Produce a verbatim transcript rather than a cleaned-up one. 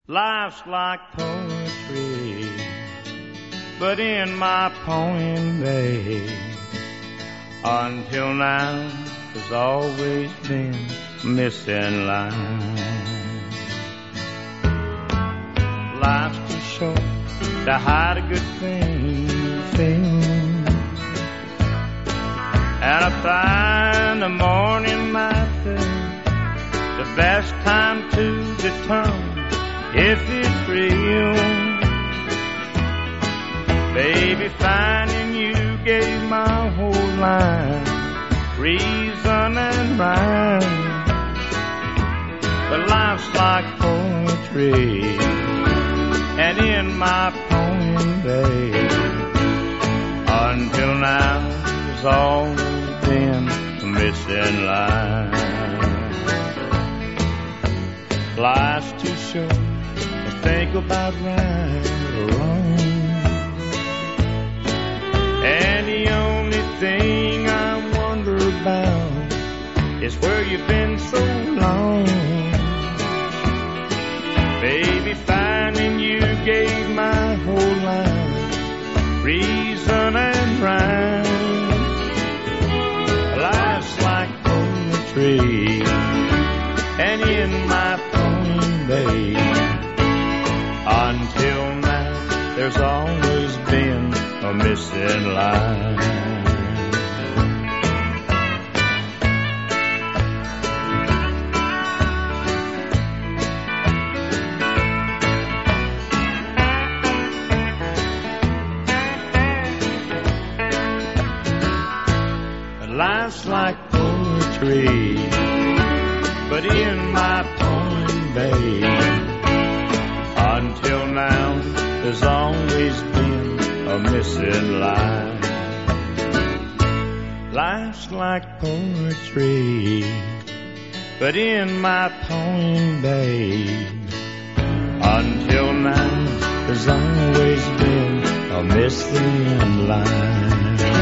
Life's like poetry, but in my poem, babe, until now, there's always been a missing line. Life's too short to hide a good thing, thing. And I find the morning might be the best time to determine if it's real. Baby, finding you gave my whole life reason and rhyme. But life's like poetry, and in my poem, babe, until now there's always been a missing line. Life's too short think about right or wrong, and the only thing I wonder about is where you've been so long. Baby, finding you gave my whole life reason and rhyme. Life's like poetry, and in my poem, babe, until now, there's always been a missing line. Life's like poetry, but in my poem, babe, until now, there's always been a missing line. Life's like poetry, but in my poem, babe, until now, there's always been a missing line.